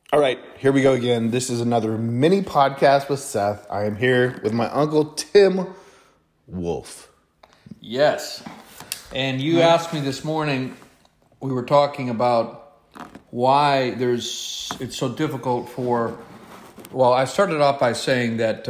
All right, here we go again. This is another mini podcast with Seth. I am here with my uncle, Tim Wolf. Yes. And you asked me this morning, we were talking about why it's so difficult I started off by saying that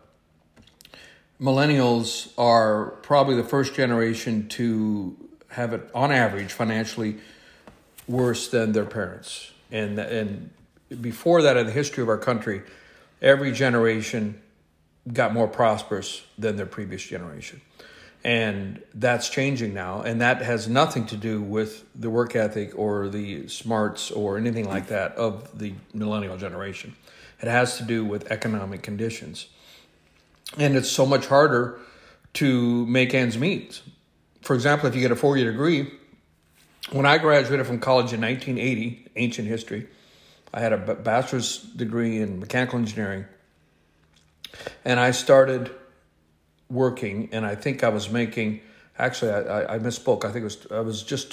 millennials are probably the first generation to have it, on average, financially worse than their parents. And before that, in the history of our country, every generation got more prosperous than their previous generation. And that's changing now. And that has nothing to do with the work ethic or the smarts or anything like that of the millennial generation. It has to do with economic conditions. And it's so much harder to make ends meet. For example, if you get a 4-year degree, when I graduated from college in 1980, ancient history, I had a bachelor's degree in mechanical engineering, and I started working, and I think I was making, actually, I misspoke. I think I was just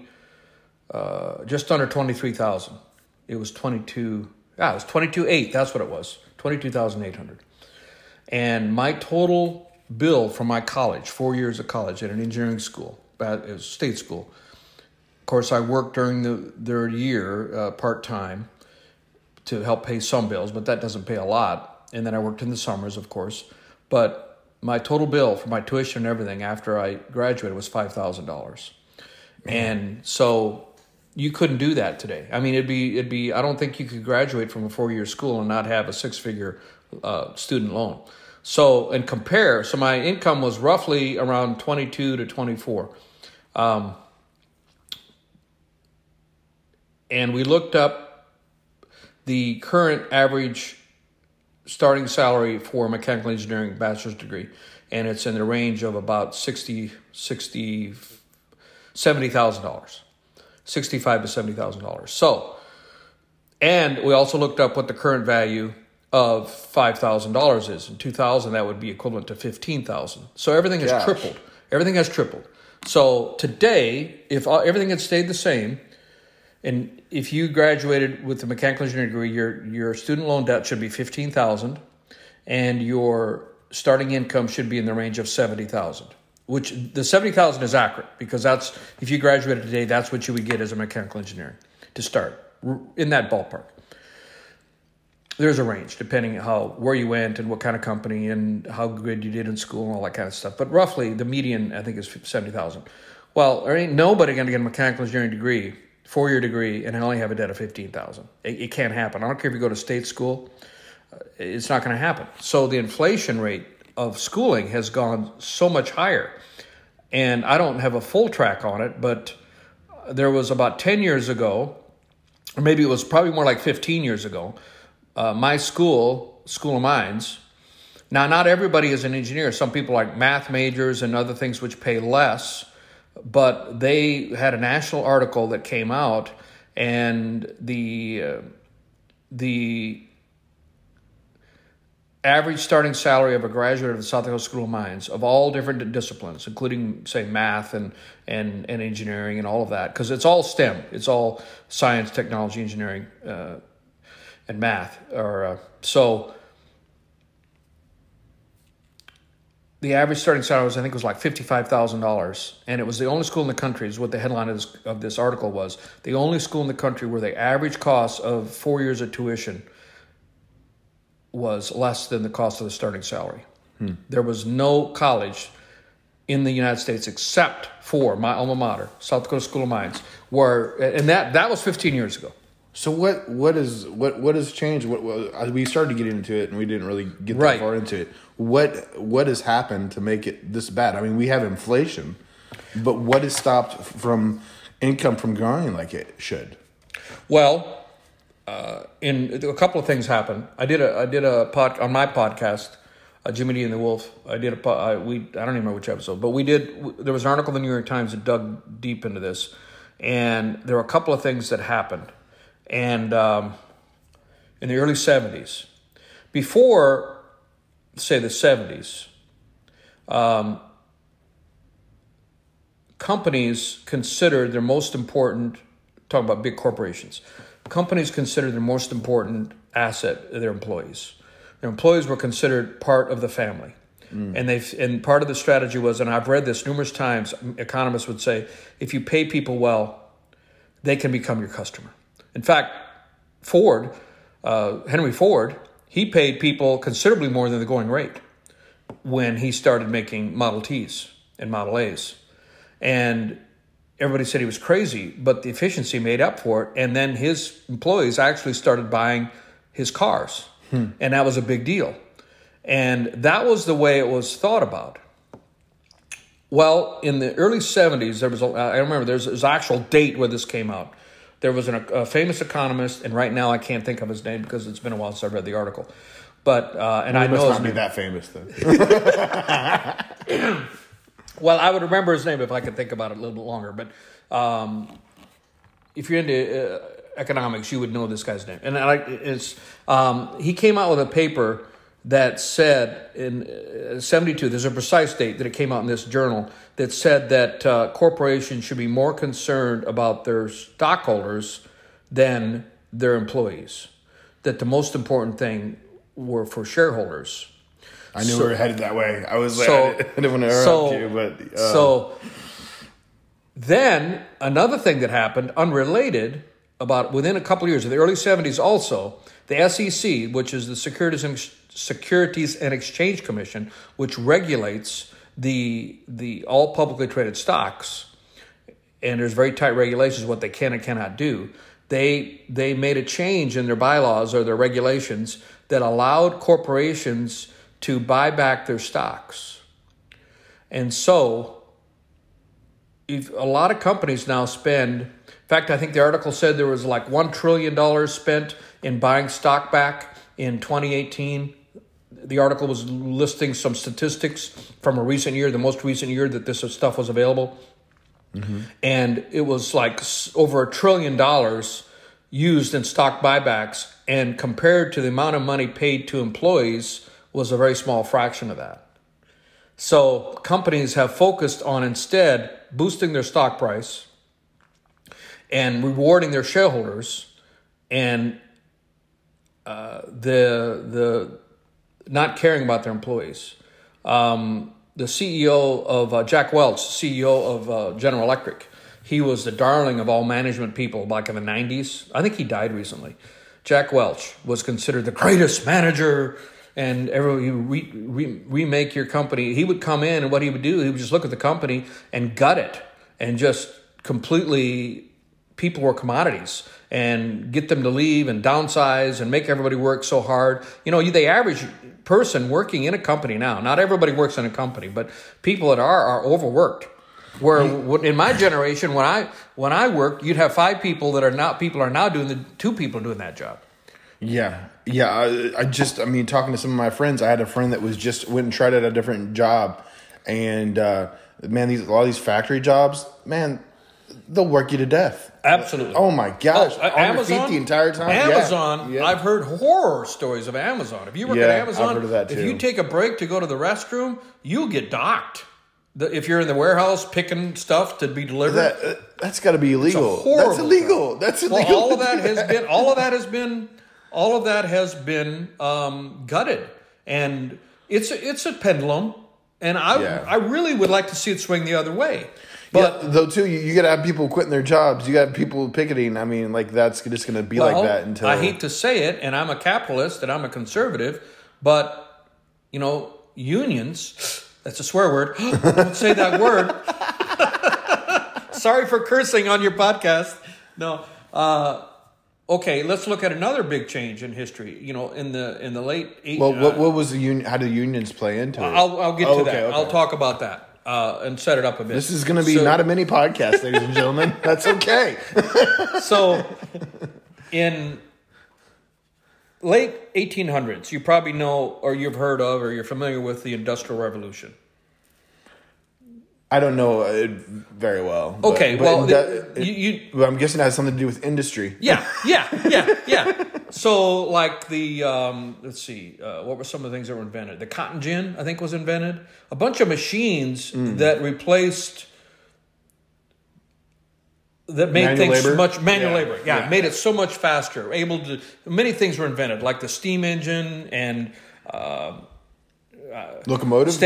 under 23,000. It was 22,800. That's what it was, 22,800. And my total bill from my college, 4 years of college at an engineering school, it was state school. Of course, I worked during their year part-time to help pay some bills, but that doesn't pay a lot. And then I worked in the summers, of course. But my total bill for my tuition and everything after I graduated was $5,000. And so you couldn't do that today. I mean, it'd be. I don't think you could graduate from a 4-year school and not have a 6-figure student loan. So, and compare, so my income was roughly around 22 to 24. And we looked up the current average starting salary for a mechanical engineering bachelor's degree, and it's in the range of about $70,000, $65,000 to $70,000. So, and we also looked up what the current value of $5,000 is. In 2000, that would be equivalent to $15,000. So everything has tripled. Everything has tripled. So today, if everything had stayed the same, and if you graduated with a mechanical engineering degree, your student loan debt should be $15,000, and your starting income should be in the range of $70,000. Which the $70,000 is accurate because that's, if you graduated today, that's what you would get as a mechanical engineer to start in that ballpark. There's a range depending on where you went and what kind of company and how good you did in school and all that kind of stuff. But roughly, the median I think is $70,000. Well, there ain't nobody going to get a mechanical engineering degree, 4-year degree, and only have a debt of $15,000. It can't happen. I don't care if you go to state school. It's not going to happen. So the inflation rate of schooling has gone so much higher. And I don't have a full track on it, but there was about 10 years ago, or maybe it was probably more like 15 years ago, my School of Mines. Now, not everybody is an engineer. Some people like math majors and other things which pay less. But they had a national article that came out, and the average starting salary of a graduate of the South Dakota School of Mines of all different disciplines, including, say, math and engineering and all of that, because it's all STEM. It's all science, technology, engineering, and math. The average starting salary was, I think, like $55,000, and it was the only school in the country, is what the headline of this article was, the only school in the country where the average cost of 4 years of tuition was less than the cost of the starting salary. There was no college in the United States except for my alma mater, South Dakota School of Mines, and that was 15 years ago. So what has changed? We started to get into it, and we didn't really get that far into it. What has happened to make it this bad? I mean, we have inflation, but what has stopped from income from growing like it should? Well, in a couple of things happened. I did a pod on my podcast, Jimmy D and the Wolf. I don't even remember which episode, but there was an article in the New York Times that dug deep into this, and there were a couple of things that happened. And in the early 70s, before, say, the 70s, companies considered their most important, talking about big corporations, companies considered the most important asset their employees. Their employees were considered part of the family. And part of the strategy was, and I've read this numerous times, economists would say, if you pay people well, they can become your customer. In fact, Henry Ford, he paid people considerably more than the going rate when he started making Model Ts and Model As. And everybody said he was crazy, but the efficiency made up for it. And then his employees actually started buying his cars. And that was a big deal. And that was the way it was thought about. Well, in the early 70s, I remember there's an actual date where this came out. There was a famous economist, and right now I can't think of his name because it's been a while since I read the article. But I know must not be that famous then. Well, I would remember his name if I could think about it a little bit longer. But if you're into economics, you would know this guy's name. And he came out with a paper that said in 72, there's a precise date that it came out in this journal, that said that corporations should be more concerned about their stockholders than their employees. That the most important thing were for shareholders. I knew we were headed that way. I was I didn't want to interrupt you, but... So then another thing that happened, unrelated, about within a couple of years, in the early 70s also, the SEC, which is the Securities and Exchange Commission, which regulates the all publicly traded stocks, and there's very tight regulations what they can and cannot do. They made a change in their bylaws or their regulations that allowed corporations to buy back their stocks. And so if a lot of companies now spend, in fact, I think the article said there was like $1 trillion spent in buying stock back in 2018. The article was listing some statistics from a recent year, the most recent year that this stuff was available. Mm-hmm. And it was like over $1 trillion used in stock buybacks, and compared to the amount of money paid to employees was a very small fraction of that. So companies have focused on instead boosting their stock price and rewarding their shareholders, and the not caring about their employees. The CEO of Jack Welch, CEO of General Electric, he was the darling of all management people back in the 90s. I think he died recently. Jack Welch was considered the greatest manager, and you remake your company. He would come in, and what he would do, he would just look at the company and gut it, and just completely, people were commodities, and get them to leave and downsize and make everybody work so hard. You know, the average person working in a company now, not everybody works in a company, but people that are overworked. Where in my generation, when I worked, you'd have 5 people that are now doing 2 people doing that job. Yeah. I mean, talking to some of my friends, I had a friend that was just went and tried out a different job, and man, a lot of these factory jobs, man, they'll work you to death. Absolutely. Oh my gosh! On Amazon, your feet the entire time. Amazon. Yeah. I've heard horror stories of Amazon. If you work at Amazon, I've heard of that too. If you take a break to go to the restroom, you'll get docked. If you're in the warehouse picking stuff to be delivered, that's got to be illegal. That's illegal. Job. That's illegal. Well, all of that has been gutted, and it's a pendulum. And I really would like to see it swing the other way. But though too, you got to have people quitting their jobs. You got people picketing. I mean, like that's just going to be like that until. I hate to say it, and I'm a capitalist and I'm a conservative, but unions. That's a swear word. Don't say that word. Sorry for cursing on your podcast. No. Okay, let's look at another big change in history. In the late 80s. Well, what was the union? How do unions play into it? I'll get to that. Okay. I'll talk about that and set it up a bit. This is going to be not a mini podcast, ladies and gentlemen. That's okay. So, in late 1800s, you probably know, or you've heard of, or you're familiar with the Industrial Revolution. I don't know it very well. Okay, I'm guessing it has something to do with industry. Yeah. So, like let's see, what were some of the things that were invented? The cotton gin, I think, was invented. A bunch of machines that replaced that made manual things labor? much manual labor. Yeah, made it so much faster. Many things were invented, like the steam engine and locomotives.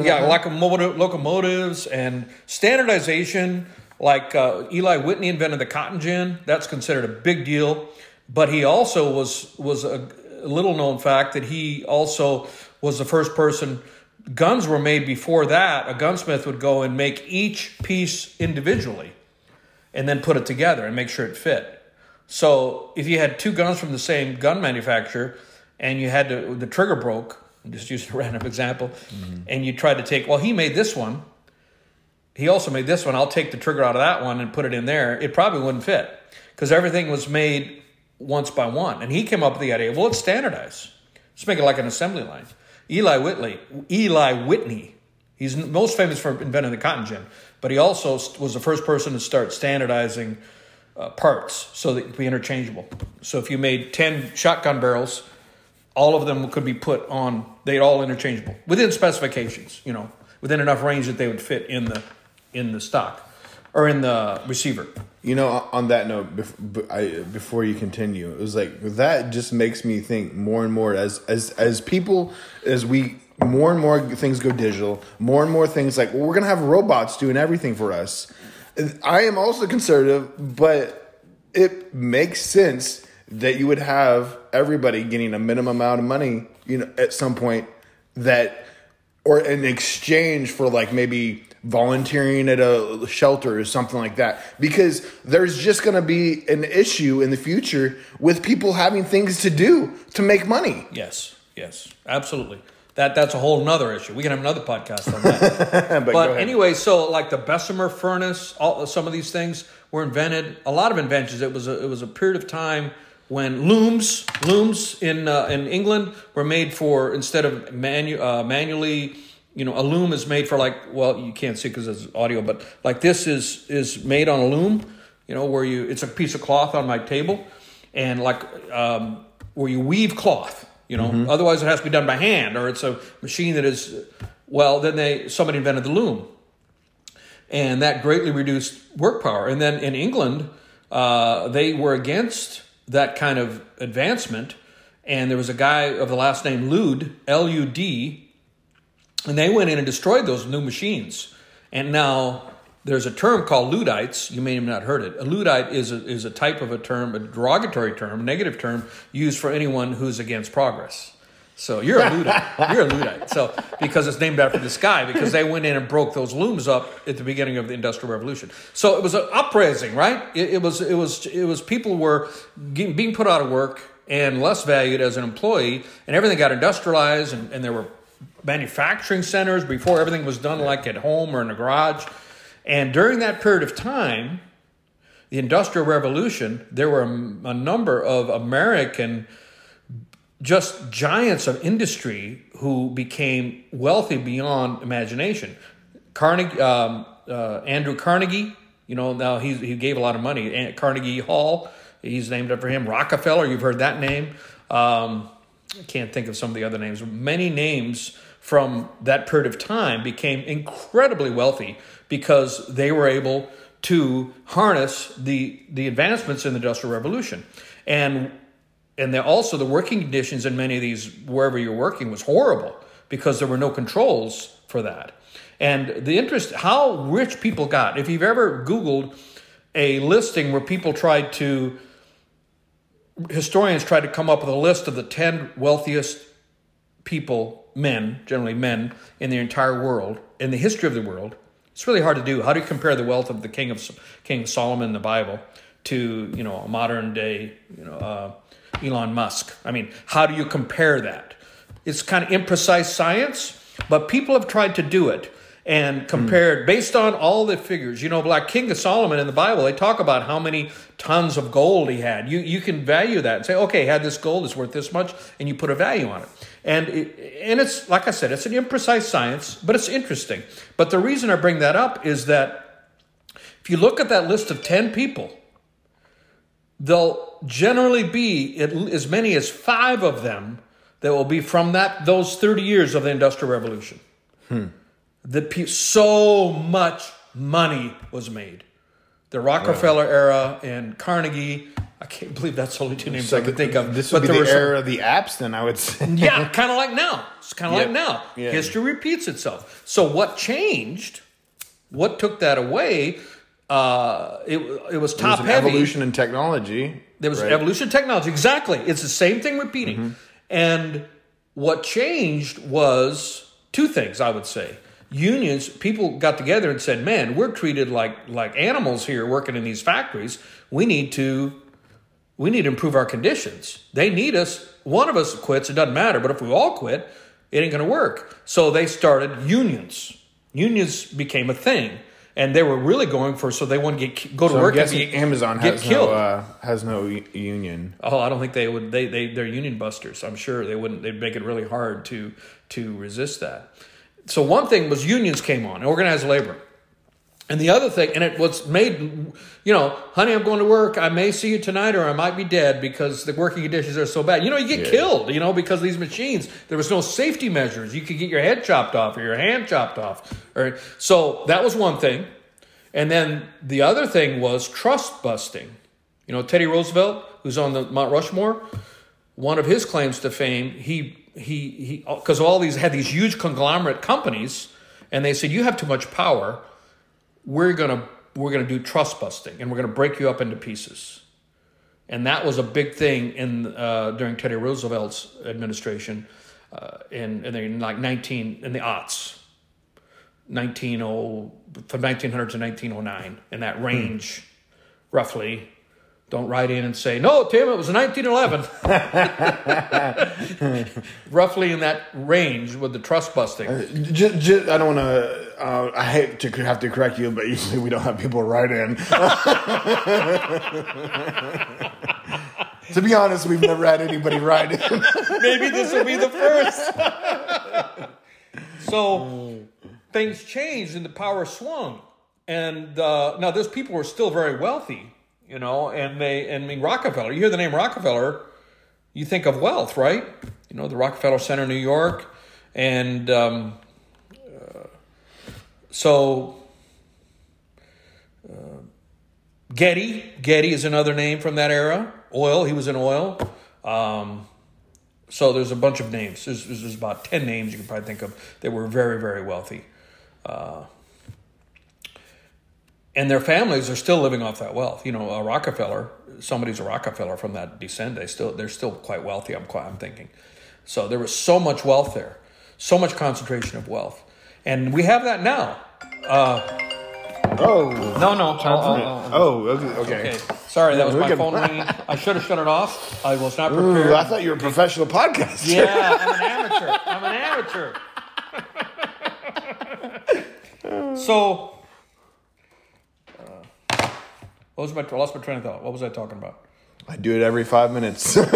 Locomotives and standardization. Like Eli Whitney invented the cotton gin. That's considered a big deal. But he also was a little known fact that he also was the first person. Guns were made before that. A gunsmith would go and make each piece individually and then put it together and make sure it fit. So if you had two guns from the same gun manufacturer and you had the trigger broke, I'm just using a random example, and you tried to take, well, he made this one. He also made this one. I'll take the trigger out of that one and put it in there. It probably wouldn't fit because everything was made once by one. And he came up with the idea, well, let's standardize. Let's make it like an assembly line. Eli Whitney, he's most famous for inventing the cotton gin, but he also was the first person to start standardizing parts so that it could be interchangeable. So if you made 10 shotgun barrels, all of them could be put on, they'd all interchangeable within specifications, within enough range that they would fit in the stock or in the receiver. On that note, before you continue, it was like that just makes me think more and more as people, as we more and more things go digital, more and more things like, well, we're gonna have robots doing everything for us. I am also conservative, but it makes sense that you would have everybody getting a minimum amount of money, at some point or in exchange for like maybe volunteering at a shelter or something like that, because there's just going to be an issue in the future with people having things to do to make money. Yes, absolutely. That's a whole nother issue. We can have another podcast on that. but anyway, so like the Bessemer furnace, some of these things were invented. A lot of inventions. It was a period of time when looms in England were made for, instead of manually. A loom is made for you can't see because it's audio, but like this is made on a loom, where it's a piece of cloth on my table and where you weave cloth, otherwise it has to be done by hand or it's a machine that is, then somebody invented the loom and that greatly reduced work power. And then in England, they were against that kind of advancement. And there was a guy of the last name Ludd, L-U-D, and they went in and destroyed those new machines. And now there's a term called Luddites. You may have not heard it. A Luddite is a type of a term, a derogatory term, negative term, used for anyone who's against progress. So you're a Luddite. You're a Luddite. So because it's named after this guy, because they went in and broke those looms up at the beginning of the Industrial Revolution. So it was an upraising, right? It was people were being put out of work and less valued as an employee, and everything got industrialized, and there were manufacturing centers before everything was done like at home or in a garage. And during that period of time, the Industrial Revolution, there were a number of American just giants of industry who became wealthy beyond imagination. Andrew Carnegie, now he gave a lot of money. Carnegie Hall, he's named after him. Rockefeller, you've heard that name. I can't think of some of the other names. Many names from that period of time became incredibly wealthy because they were able to harness the advancements in the Industrial Revolution. And also the working conditions in many of these, wherever you're working, was horrible because there were no controls for that. And the interest, how rich people got. If you've ever Googled a listing where historians tried to come up with a list of the 10 wealthiest people, generally men, in the entire world, in the history of the world, it's really hard to do. How do you compare the wealth of the King Solomon in the Bible to, a modern day, Elon Musk? I mean, how do you compare that? It's kind of imprecise science, but people have tried to do it and compared based on all the figures. Like King Solomon in the Bible, they talk about how many tons of gold he had. You can value that and say, okay, had this gold, it's worth this much, and you put a value on it. And it's, like I said, it's an imprecise science, but it's interesting. But the reason I bring that up is that if you look at that list of 10 people, there'll generally be as many as 5 of them that will be from those 30 years of the Industrial Revolution. So much money was made. The Rockefeller era and Carnegie. I can't believe that's the only two names I can think of. This would be the era of the apps, then, I would say. Yeah, kind of like now. It's kind of like now. Yeah. History repeats itself. So what changed? What took that away? It was top heavy. Evolution in technology. There was evolution in technology. Exactly. It's the same thing repeating. Mm-hmm. And what changed was two things, I would say. Unions, people got together and said, man, we're treated like animals here working in these factories. We need to improve our conditions. They need us. One of us quits, it doesn't matter. But if we all quit, it ain't going to work. So they started unions. Unions became a thing. And they were really going for, so they wouldn't go to work and Amazon has no union. Oh, I don't think they would. They're union busters. I'm sure they wouldn't. They'd make it really hard to resist that. So one thing was unions came on, organized labor. And the other thing, and it was made, honey, I'm going to work. I may see you tonight or I might be dead because the working conditions are so bad. You get killed, because of these machines. There was no safety measures. You could get your head chopped off or your hand chopped off. So that was one thing. And then the other thing was trust busting. Teddy Roosevelt, who's on the Mount Rushmore, one of his claims to fame, he because all these had these huge conglomerate companies, and they said, you have too much power. We're gonna do trust busting, and we're gonna break you up into pieces. And that was a big thing during Teddy Roosevelt's administration in the aughts, from 1900 to 1909, in that range, roughly. Don't write in and say, no, Tim, it was 1911. Roughly in that range with the trust busting. I don't want to, I hate to have to correct you, but usually we don't have people write in. To be honest, we've never had anybody write in. Maybe this will be the first. So things changed and the power swung. And now those people were still very wealthy. Rockefeller, you hear the name Rockefeller, you think of wealth, right? The Rockefeller Center in New York. And Getty is another name from that era. Oil, he was in oil. So there's a bunch of names. There's about 10 names you can probably think of that were very, very wealthy. And their families are still living off that wealth. A Rockefeller, somebody's a Rockefeller from that descent. They're still quite wealthy, I'm thinking. So there was so much wealth there, so much concentration of wealth. And we have that now. No. Okay. Sorry, that was my phone ringing. I should have shut it off. I was not prepared. Ooh, I thought you were a professional podcaster. Yeah, I'm an amateur. So... I lost my train of thought. What was I talking about? I do it every 5 minutes. Well,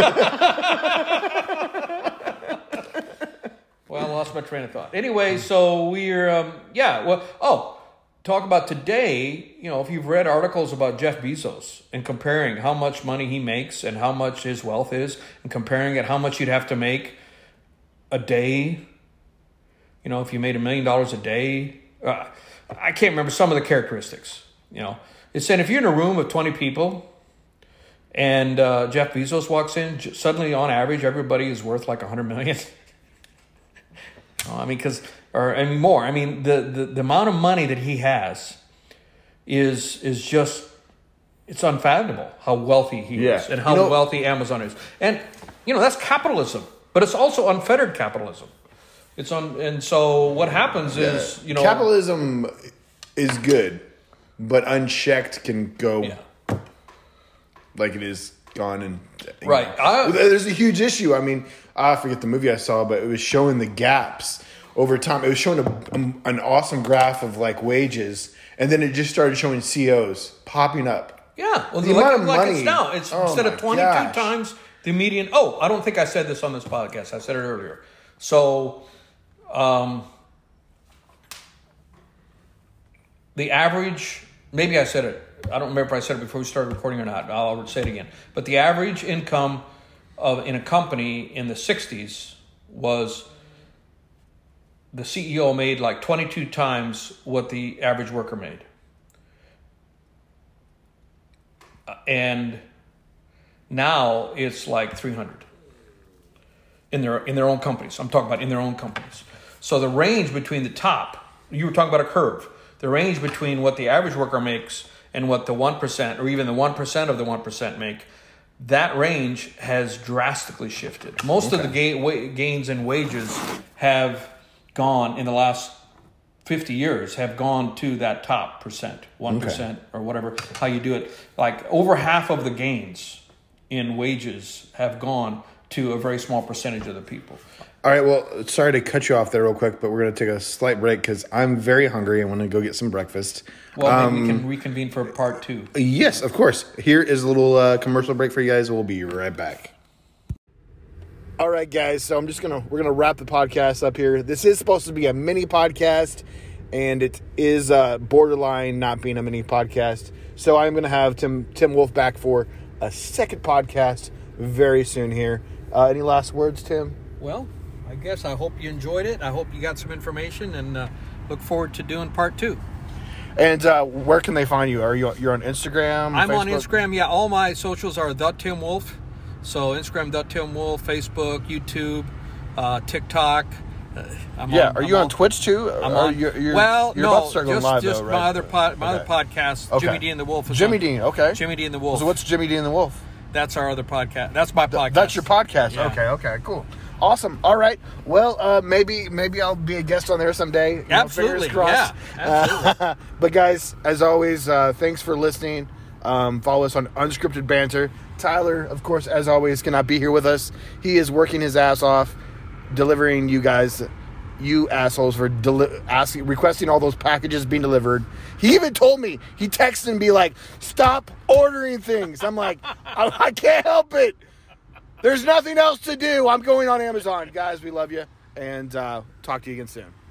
I lost my train of thought. Anyway, so we're, talk about today, if you've read articles about Jeff Bezos and comparing how much money he makes and how much his wealth is and comparing it how much you'd have to make a day, if you made $1 million a day. I can't remember some of the characteristics, It said if you're in a room with 20 people and Jeff Bezos walks in, suddenly on average, everybody is worth like $100 million. More. The amount of money that he has is just, it's unfathomable how wealthy he is and how wealthy Amazon is. And, that's capitalism, but it's also unfettered capitalism. And so what happens is, capitalism is good. But unchecked can go like it is gone. And right. There's a huge issue. I forget the movie I saw, but it was showing the gaps over time. It was showing an awesome graph of like wages, and then it just started showing COs popping up. Yeah. Well, the amount of money. It's now. It's instead of 22 times the median. Oh, I don't think I said this on this podcast. I said it earlier. So, the average, maybe I said it, I don't remember if I said it before we started recording or not. I'll say it again. But the average income in a company in the 60s was the CEO made like 22 times what the average worker made. and now it's like 300 in their own companies. I'm talking about in their own companies. So the range between the top, you were talking about a curve, the range between what the average worker makes and what the 1% or even the 1% of the 1% make, that range has drastically shifted. Most of the gains in wages have gone in the last 50 years, have gone to that top percent, 1% or whatever, how you do it. Like over half of the gains in wages have gone to a very small percentage of the people. All right, well, sorry to cut you off there real quick, but we're going to take a slight break because I'm very hungry. I want to go get some breakfast. Well, maybe we can reconvene for part 2. Yes, of course. Here is a little commercial break for you guys. We'll be right back. All right, guys, so we're gonna wrap the podcast up here. This is supposed to be a mini podcast, and it is borderline not being a mini podcast. So I'm gonna have Tim Wolf back for a second podcast very soon here. Any last words, Tim? Well, I guess I hope you enjoyed it. I hope you got some information, and look forward to doing part 2. And where can they find you? You're on Instagram? I'm Facebook? on Instagram. Yeah, all my socials are The Tim Wolf. So Instagram, The Tim Wolf, Facebook, YouTube, TikTok. Are you on Twitch too? You're about to start going live, just though, right? my other podcast, Jimmy D and the Wolf. Jimmy D, okay. Jimmy D and the Wolf. So what's Jimmy D and the Wolf? That's our other podcast. That's my podcast. That's your podcast. Yeah. Okay, cool. Awesome. All right. Well, maybe I'll be a guest on there someday. Absolutely. Fingers crossed. Yeah. Absolutely. But guys, as always, thanks for listening. Follow us on Unscripted Banter. Tyler, of course, as always, cannot be here with us. He is working his ass off, delivering you guys, you assholes, for requesting all those packages being delivered. He even told me, he texted and be like, stop ordering things. I'm like, I can't help it. There's nothing else to do. I'm going on Amazon. Guys, we love you. And talk to you again soon.